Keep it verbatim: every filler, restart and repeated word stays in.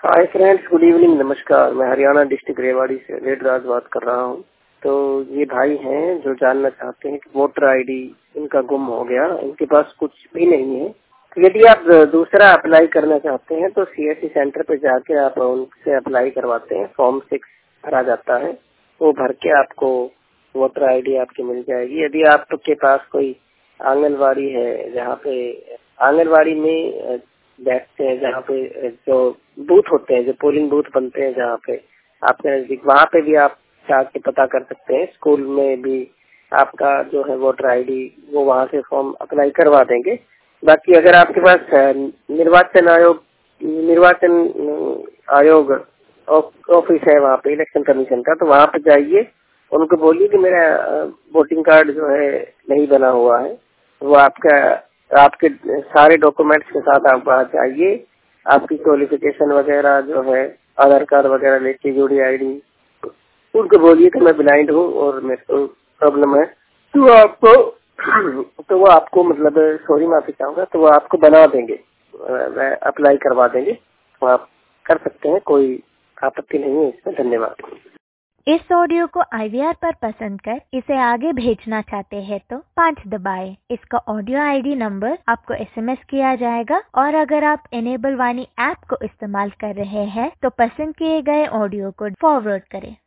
Hi friends, good evening, नमस्कार। मैं Haryana district Rewari से वेदराज बात कर रहा हूँ। तो ये भाई हैं जो जानना चाहते हैं कि वोटर आईडी इनका गुम हो गया, इनके पास कुछ भी नहीं है। तो यदि आप दूसरा अप्लाई करना चाहते हैं तो सीएससी सेंटर पे जाके आप उनसे अप्लाई करवाते हैं। फॉर्म सिक्स भरा जाता है, वो भर के आपको वोटर आईडी आपकी मिल जाएगी। यदि आपके पास कोई आंगनवाड़ी है, जहाँ पे आंगनवाड़ी में बैठते हैं, जहाँ पे जो बूथ होते हैं, जो पोलिंग बूथ बनते हैं जहाँ पे आपके नजदीक, वहाँ पे भी आप जाके पता कर सकते हैं। स्कूल में भी आपका जो है वोटर आईडी वो वहाँ से फॉर्म अप्लाई करवा देंगे। बाकी अगर आपके पास निर्वाचन आयोग निर्वाचन आयोग ऑफिस है वहाँ पे, इलेक्शन कमीशन का, तो वहाँ पे जाइए, उनको बोलिए कि मेरा वोटिंग कार्ड जो है नहीं बना हुआ है। वो आपका आपके सारे डॉक्यूमेंट्स के साथ आप वहाँ जाइए, आपकी क्वालिफिकेशन वगैरह जो है, आधार कार्ड वगैरह लेके, यूडी आईडी, उनको बोलिए कि मैं ब्लाइंड हूँ और मेरे को प्रॉब्लम है, तो आपको तो वो आपको मतलब सॉरी माफी चाहूंगा, तो वो आपको बना देंगे, अप्लाई करवा देंगे। तो आप कर सकते हैं, कोई आपत्ति नहीं है इसमें। धन्यवाद। इस ऑडियो को आई वी आर पर पसंद कर इसे आगे भेजना चाहते हैं तो पाँच दबाएं। इसका ऑडियो आईडी नंबर आपको एसएमएस किया जाएगा, और अगर आप इनेबल वाणी ऐप को इस्तेमाल कर रहे हैं तो पसंद किए गए ऑडियो को फॉरवर्ड करें।